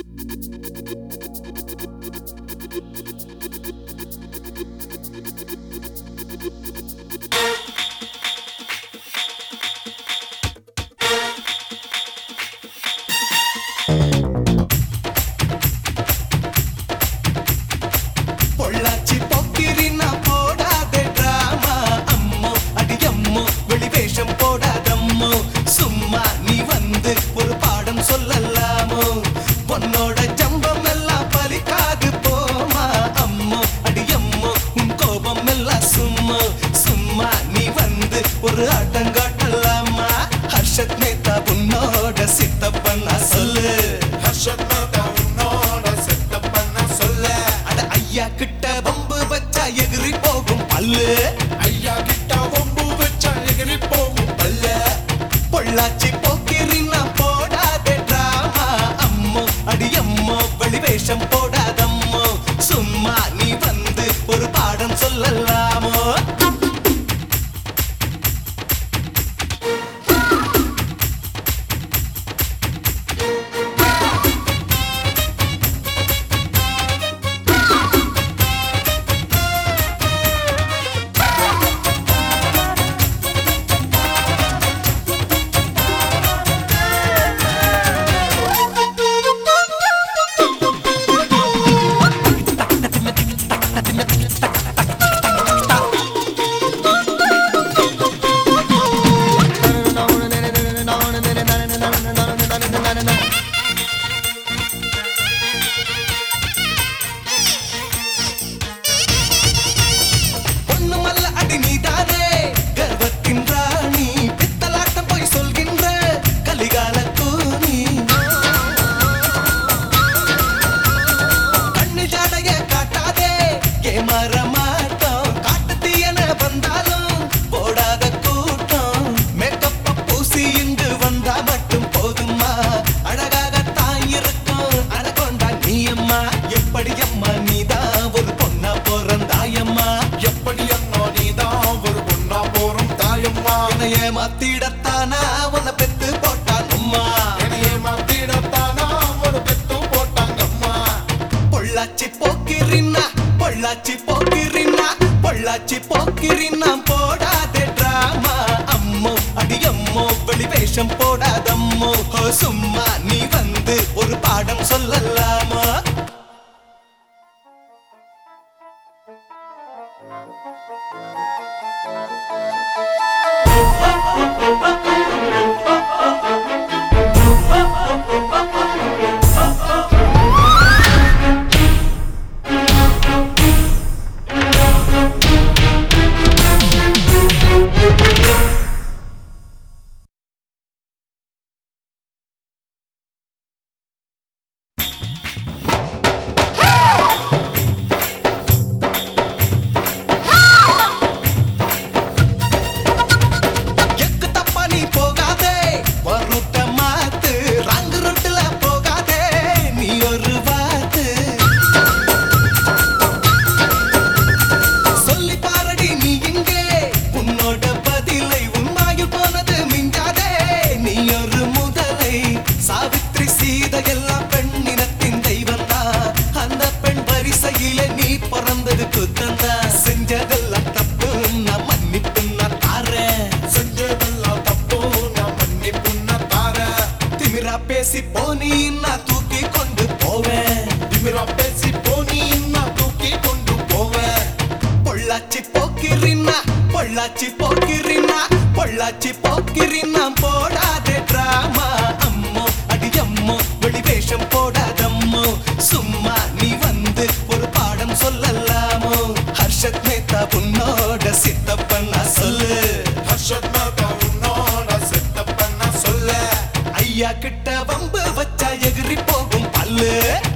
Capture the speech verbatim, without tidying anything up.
பொள்ளாச்சி போக்கிரின்னா போடாதே டிராமா அம்மோ அடி அம்மோ வெளிவேஷம் போடாதம்மோ சும்மா நீ வந்து ஒரு பாடம் சொல்லலாமோ பொன்னோட ஜம்பம் எல்லாம் பலிக்காது போமா அம்மோ அடி அம்மோ உன் கோபம் எல்லாம் சும்மா சும்மா நீ வந்து ஒரு ஆட்டங்காட்டலாமா ஹர்ஷத் மேத்தா உன்னோட சித்தப்பண்ணா சொல்லு ஹர்ஷத் மேத்தா உன்னோட சித்தப்பண்ணா சொல்லு அட ஐயா கிட்ட வம்பு வச்சா எகிரி போகும் பல்லு ஐயா கிட்ட வம்பு வச்சா எகிரி போகும் பல்லு பொள்ளாச்சி போக்கிரின்னா போடாதே டிராமா அம்மோ அடி அம்மோ வெளிவேஷம் போடாதம்மோ சும்மா நீ வந்து ஒரு பாடம் சொல்லலாமோ ஒண்ணுமல்ல அடி நீதானே கர்வத்தின் ராணி பித்தலாட்டம் போய் சொல்கின்ற கலிகால கூனி கண்ணு ஜாடைய காட்டாதே ஏமாற மாட்டோம் காட்டு தீயன வந்தாலும் போடாத கூட்டம் மேக்கப்ப பூசி இங்கு வந்தா மட்டும் போதுமா அழகாகத்தான் இருக்கும் அழகொண்டா நீ அம்மா எப்படி அம்மா நீதான் ஒரு பொண்ணா பிறந்தாயம்மா எப்படி அண்ணா நீதான் ஒரு பொண்ணா போறோம் தாயம்மா என்னை ஏமாத்திடத்தானா உன்னை பெத்து போட்டான் அம்மா என்னையே மாத்திடத்தானா ஒரு பெத்து போட்டாங்கம்மா பொள்ளாச்சி போக்கிரின்னா பொள்ளாச்சி போக்கிரின்னா பொள்ளாச்சி போக்கிரின்னா போடாதே டிராமா அம்மோ அடி அம்மோ வெளிவேஷம் போடாதம்மோ ஹோ, சும்மா நீ வந்து ஒரு பாடம் சொல்லலாமா எக்கு தப்பா நீ போகாதே வருத்த மாத்து ராங்கு ரொட்டுல போகாதே நீ ஒரு வாத்து சொல்லி பாரடி நீ இங்கே உன்னோட பதிலை உண்மாயில் போனது மிஞ்சாதே நீ ஒரு முதலை சாவித்ரி சீதை எல்லாம் பெண்ணினத்தின் தெய்வந்தா அந்த பெண் வரிசையில நீ பிறந்தது குத்தந்தா செஞ்சதெல்லாம் தப்பு நான் மன்னிப்பு நான் தாரேன் செஞ்சதெல்லாம் தப்பு நான் மன்னிப்புன்னா தாரேன் திமிரா பேசி போனி நான் தூக்கி கொண்டு போவேன் திமிரா பேசி போனி நான் தூக்கி கொண்டு போவேன் பொள்ளாச்சி போக்கிரின்னா பொள்ளாச்சி போக்கிரின்னா பொள்ளாச்சி போக்கிரின்னா போடாதே டிராமா அம்மோ அடி அம்மோ வெளிவேஷம் போடாதம்மோ சும்மா நீ வந்து ஒரு பாடம் சொல்லலாமோ ஹர்ஷத் மேத்தா உன்னோட சித்தப்பண்ணா சொல்லு ஹர்ஷத் மேத்தா உன்னோட சித்தப்பண்ணா சொல்லு ஐயா கிட்ட வம்பு வச்சா எகிரி போகும் பல்லு